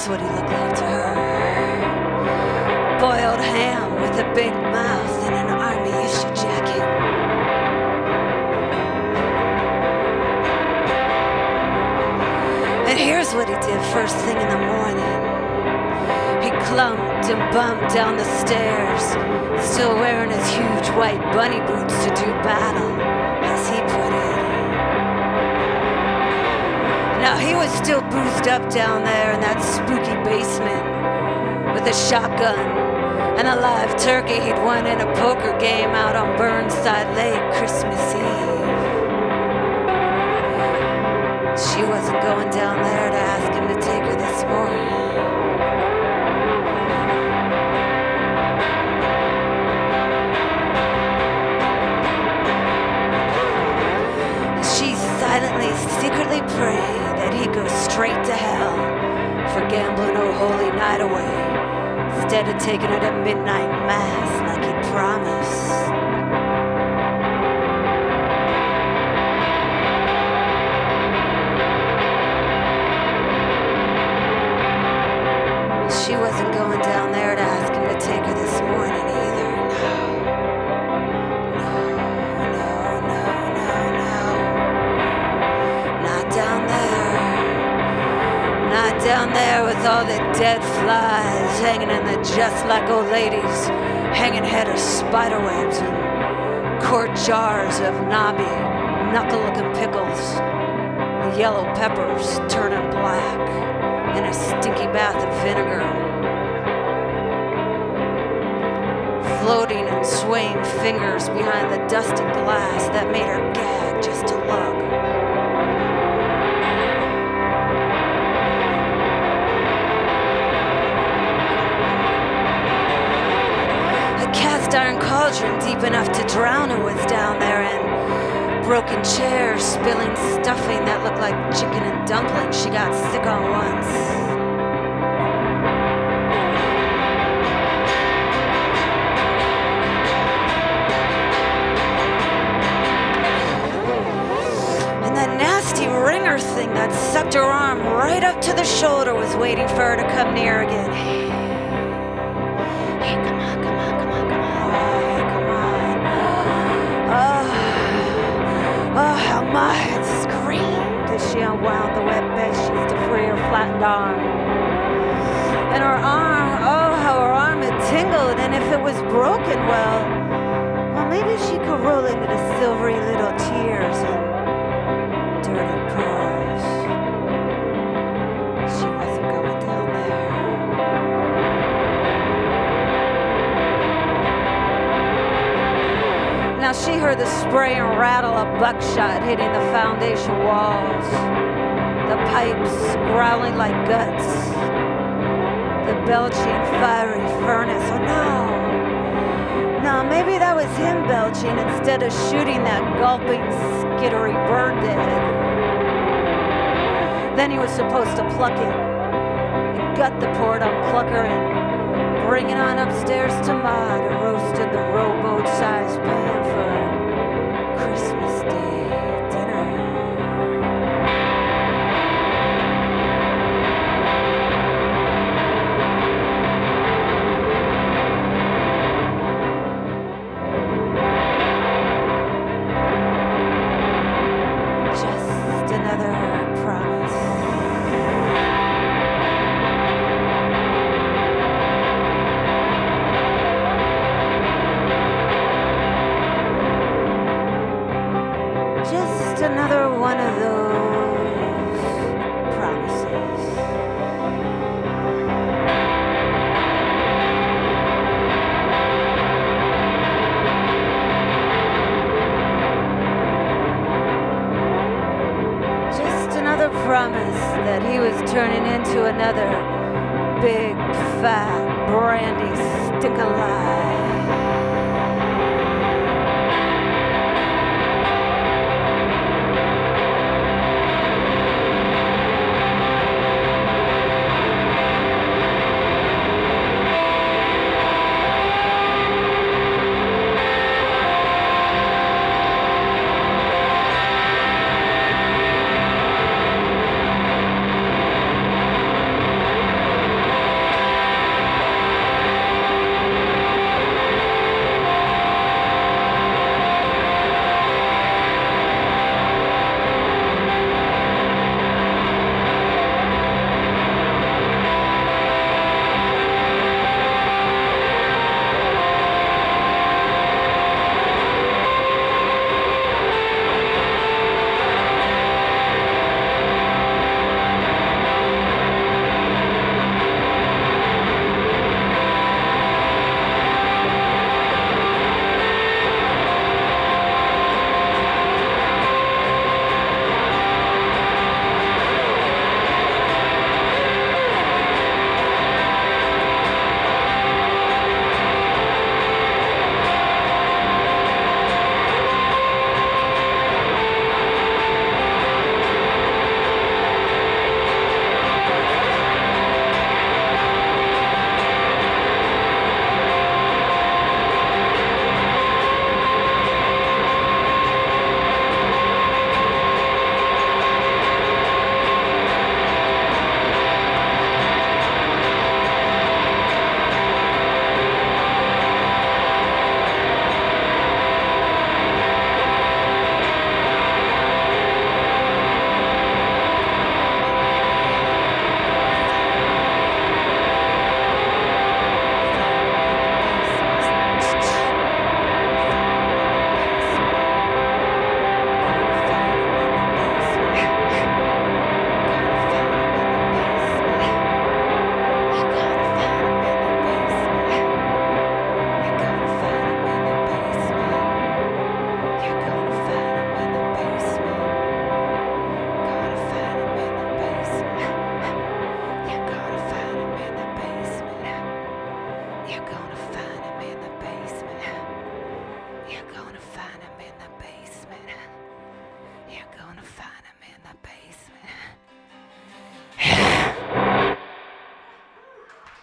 here's what he looked like to her. Boiled ham with a big mouth and an army issue jacket. And here's what he did first thing in the morning. He clumped and bumped down the stairs, still wearing his huge white bunny boots to do battle, as he put it. Now he was still boozed up down there in that spooky basement with a shotgun and a live turkey he'd won in a poker game out on Burnside Lake Christmas Eve. She wasn't going down there to ask him to take her this morning. She silently, secretly prayed that he'd go straight to hell for gambling her holy night away, instead of taking her to midnight mass like he'd promised. She wasn't going down there to ask him to take her this morning either, no. Not down there. Not down there with all the dead flies hanging in the just like old ladies, hanging head of spiderwebs and quart jars of knobby, knuckle-looking pickles, the yellow peppers turning black in a stinky bath of vinegar, floating and swaying fingers behind the dusty glass that made her gag just to look. A cast iron cauldron deep enough to drown him was down there, and broken chairs spilling stuffing that looked like chicken and dumplings she got sick on once. And that nasty ringer thing that sucked her arm right up to the shoulder was waiting for her to come near again. Hey, come on. Oh, how my head screamed as she unwound the wet bed sheets to free her flattened arm. And her arm, oh, how her arm had tingled, and if it was broken, well, maybe she could roll into the silvery little tears and dirty pearls. She wasn't going down there. Now she heard the spray and rattle of buckshot hitting the foundation walls, the pipes growling like guts, the belching fiery furnace. Oh no, maybe that was him belching instead of shooting that gulping, skittery bird dead. Then he was supposed to pluck it and gut the poor unplucker and bring it on upstairs to Ma to roast in the rowboat-sized pan for Christmas Day dinner. Just another promise. Just another one of those promises. Just another promise that he was turning into another big, fat, brandy, stick-alive